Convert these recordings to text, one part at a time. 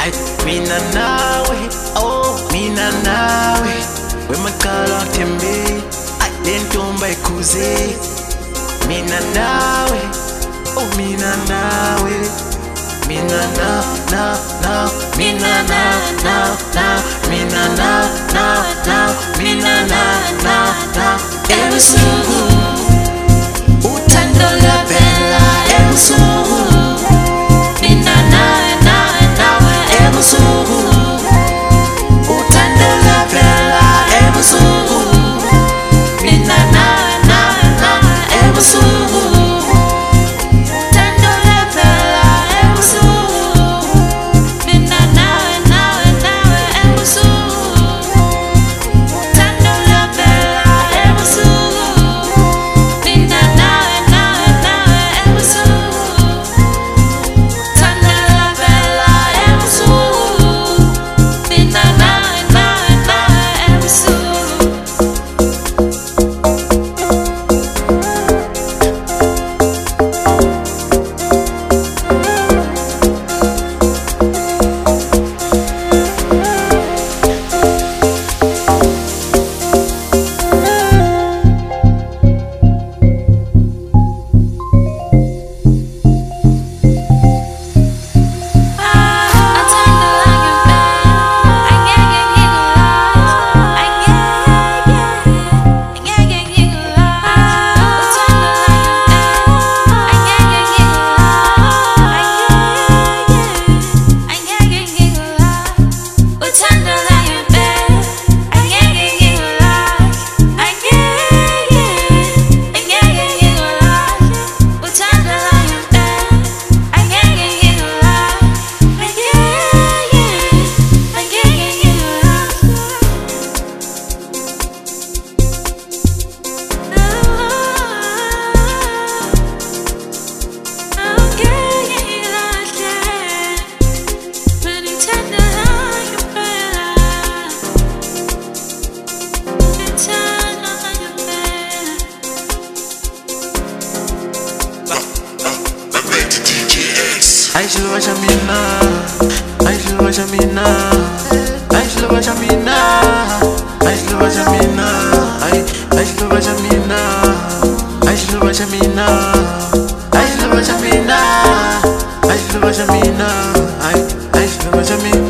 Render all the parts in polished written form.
Ay, mina nawe, oh, mina nawe. We makala tembe, ay, lentomba ikuze. Mina nawe, oh, mina nawe. Mina na, mina na, mina na, mina na. Ebusuku, utando la bella, ebusuku. Mina na, ebusuku. Utando la bella, ebusuku. Mina na, ebusuku. Ai Shilva Jamina, ai Shilva Jamina, ai Shilva Jamina, ai Shilva Jamina, ai Shilva Jamina, ai Shilva Jamina, ai Shilva Jamina, ai Shilva Jamina, ai Shilva Jamina.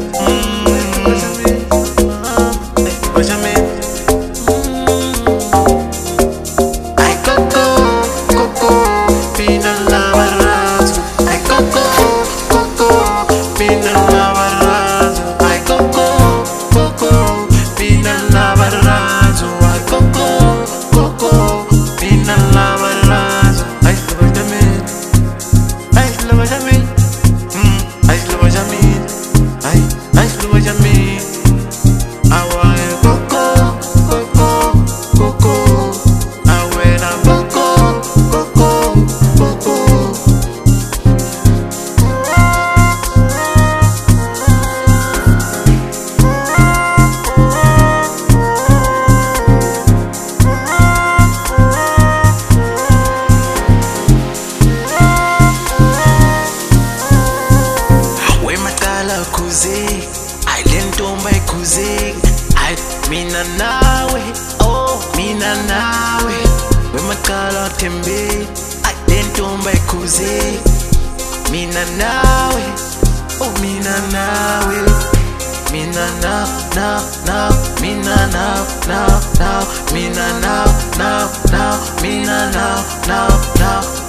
Ay lentomba ikuze, ay mina nawe, oh mina nawe. We makala tembe, ay lentomba ikuze. Mina nawe, oh mina nawe. Mina na, mina na, mina na, mina na.